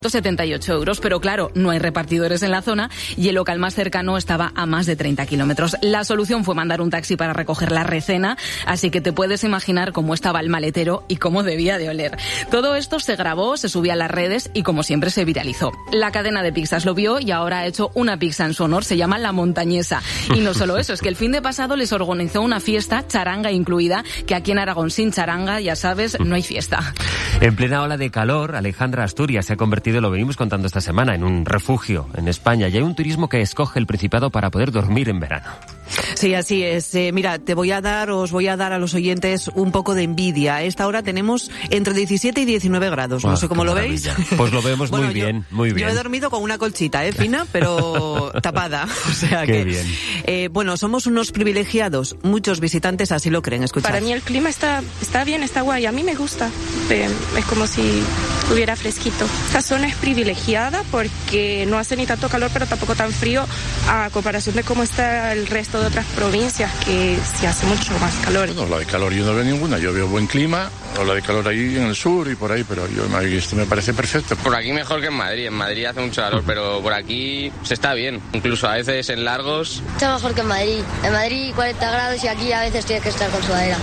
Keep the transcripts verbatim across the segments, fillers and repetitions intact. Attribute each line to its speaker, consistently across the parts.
Speaker 1: setenta y ocho euros, pero claro, no hay repartidores en la zona y el local más cercano estaba a más de treinta kilómetros. La solución fue mandar un taxi para recoger la recena, así que te puedes imaginar cómo estaba el maletero y cómo debía de oler. Todo esto se grabó, se subió a las redes y como siempre se viralizó. La cadena de pizzas lo vio y ahora ha hecho una pizza en su honor, se llama La Montañesa. Y no solo eso, es que el fin de pasado les organizó una fiesta, charanga incluida, que aquí en Aragón sin charanga, ya sabes, no hay fiesta.
Speaker 2: En plena ola de calor, Alejandra, Asturias se ha convertido, lo venimos contando esta semana, en un refugio en España y hay un turismo que escoge el Principado para poder dormir en verano.
Speaker 3: Sí, así es. Eh, mira, te voy a dar, os voy a dar a los oyentes un poco de envidia. A esta hora tenemos entre diecisiete y diecinueve grados. No oh, sé cómo lo maravilla. veis.
Speaker 2: Pues lo vemos bueno, muy
Speaker 3: yo,
Speaker 2: bien, muy bien.
Speaker 3: Yo he dormido con una colchita, eh, fina, pero tapada. O sea
Speaker 2: Qué
Speaker 3: que,
Speaker 2: bien.
Speaker 3: Eh, bueno, somos unos privilegiados. Muchos visitantes así lo creen. Escuchad.
Speaker 4: Para mí el clima está, está bien, está guay. A mí me gusta. Eh, es como si estuviera fresquito. Esta zona es privilegiada porque no hace ni tanto calor, pero tampoco tan frío a comparación de cómo está el resto de otras provincias que se hace mucho más calor.
Speaker 5: No, la de calor yo no veo ninguna, yo veo buen clima, o la de calor ahí en el sur y por ahí, pero yo esto me parece perfecto.
Speaker 6: Por aquí mejor que en Madrid, en Madrid hace mucho calor, pero por aquí se está bien, incluso a veces en largos.
Speaker 7: Está mejor que en Madrid, en Madrid cuarenta grados y aquí a veces tienes que estar con sudadera.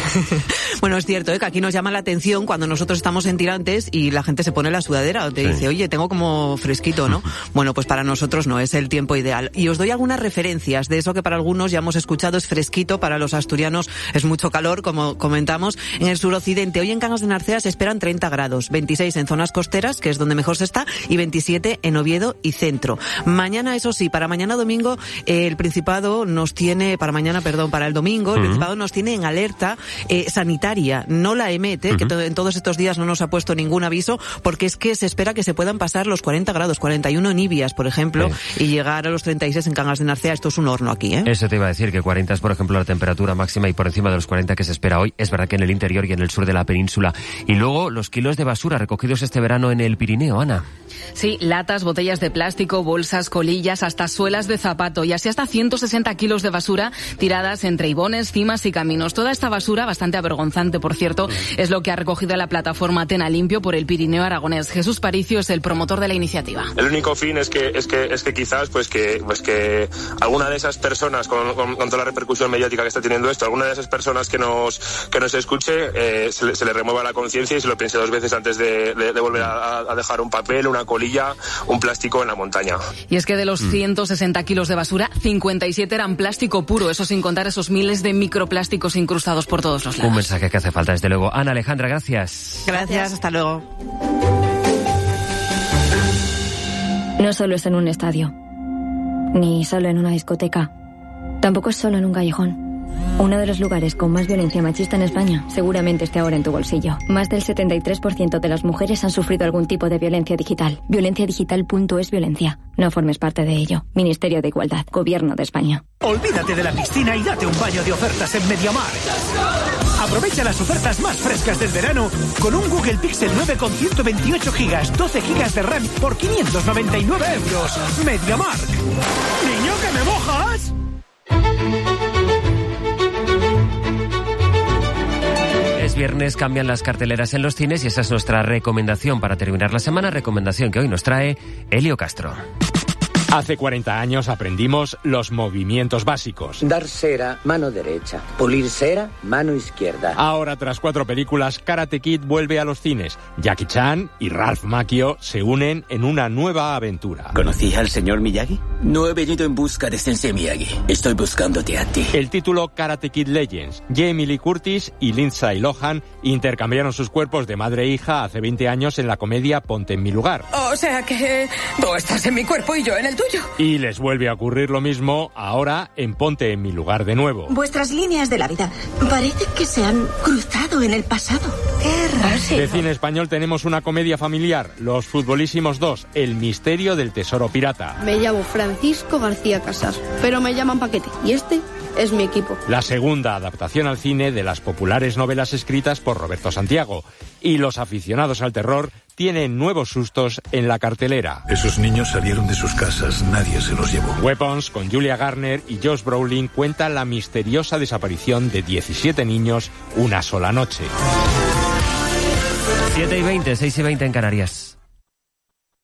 Speaker 3: Bueno, es cierto, ¿eh? Que aquí nos llama la atención cuando nosotros estamos en tirantes y la gente se pone la sudadera o te sí. dice, oye, tengo como fresquito, ¿no? Bueno, pues para nosotros no, es el tiempo ideal. Y os doy algunas referencias de eso que para algunos ya hemos escuchado es fresquito, para los asturianos es mucho calor, como comentamos. En el suroccidente, hoy en Cangas de Narcea se esperan treinta grados, veintiséis en zonas costeras, que es donde mejor se está, y veintisiete en Oviedo y centro. Mañana, eso sí, para mañana domingo, eh, el Principado nos tiene, para mañana, perdón, para el domingo, el uh-huh. Principado nos tiene en alerta eh, sanitaria, no la emete, uh-huh. que to- en todos estos días no nos ha puesto ningún aviso, porque es que se espera que se puedan pasar los cuarenta grados, cuarenta y uno en Ibias, por ejemplo, sí. y llegar a los treinta y seis en Cangas de Narcea. Esto es un horno aquí, ¿eh?
Speaker 2: Eso te iba a decir, que cuarenta es, por ejemplo, la temperatura máxima y por encima de los cuarenta que se espera hoy. Es verdad que en el interior y en el sur de la península. Y luego los kilos de basura recogidos este verano en el Pirineo, Ana.
Speaker 1: Sí, latas, botellas de plástico, bolsas, colillas, hasta suelas de zapato y así hasta ciento sesenta kilos de basura tiradas entre ibones, cimas y caminos. Toda esta basura, bastante avergonzante, por cierto, es lo que ha recogido la plataforma Tena Limpio por el Pirineo aragonés. Jesús Paricio es el promotor de la iniciativa.
Speaker 8: El único fin es que es que es que quizás pues que pues que alguna de esas personas con, con, con toda la repercusión mediática que está teniendo esto, alguna de esas personas que nos que nos escuche eh, se, le, se le remueva la conciencia y se lo piense dos veces antes de, de, de volver a, a dejar un papel, una colilla, un plástico en la montaña.
Speaker 1: Y es que de los ciento sesenta kilos de basura, cincuenta y siete eran plástico puro, eso sin contar esos miles de microplásticos incrustados por todos los lados.
Speaker 2: Un mensaje que hace falta, desde luego. Ana, Alejandra, gracias.
Speaker 3: Gracias, hasta luego.
Speaker 9: No solo es en un estadio, ni solo en una discoteca, tampoco es solo en un callejón. Uno de los lugares con más violencia machista en España seguramente esté ahora en tu bolsillo. Más del setenta y tres por ciento de las mujeres han sufrido algún tipo de violencia digital. violencia digital punto es violencia. No formes parte de ello. Ministerio de Igualdad. Gobierno de España.
Speaker 10: Olvídate de la piscina y date un baño de ofertas en MediaMar. Aprovecha las ofertas más frescas del verano con un Google Pixel nueve con ciento veintiocho gigas, doce gigas de RAM por quinientos noventa y nueve euros. MediaMar. ¡Niño, que me mojas!
Speaker 2: Es viernes, cambian las carteleras en los cines y esa es nuestra recomendación para terminar la semana, recomendación que hoy nos trae Elio Castro.
Speaker 11: Hace cuarenta años aprendimos los movimientos básicos.
Speaker 12: Dar cera, mano derecha. Pulir cera, mano izquierda.
Speaker 11: Ahora, tras cuatro películas, Karate Kid vuelve a los cines. Jackie Chan y Ralph Macchio se unen en una nueva aventura.
Speaker 13: ¿Conocí al señor Miyagi? No he venido en busca de Sensei Miyagi. Estoy buscándote a ti.
Speaker 11: El título Karate Kid Legends. Jamie Lee Curtis y Lindsay Lohan intercambiaron sus cuerpos de madre e hija hace veinte años en la comedia Ponte en mi lugar.
Speaker 14: O sea que tú estás en mi cuerpo y yo en el tuyo.
Speaker 11: Y les vuelve a ocurrir lo mismo ahora en Ponte en mi lugar de nuevo.
Speaker 15: Vuestras líneas de la vida parece que se han cruzado en el pasado. Qué raro.
Speaker 11: De cine español tenemos una comedia familiar, Los Futbolísimos dos, El misterio del tesoro pirata.
Speaker 16: Me llamo Francisco García Casas, pero me llaman Paquete. Y este es mi equipo.
Speaker 11: La segunda adaptación al cine de las populares novelas escritas por Roberto Santiago. Y los aficionados al terror tienen nuevos sustos en la cartelera.
Speaker 17: Esos niños salieron de sus casas, nadie se los llevó.
Speaker 11: Weapons, con Julia Garner y Josh Brolin, cuenta la misteriosa desaparición de diecisiete niños una sola noche.
Speaker 2: siete y veinte, seis y veinte en Canarias.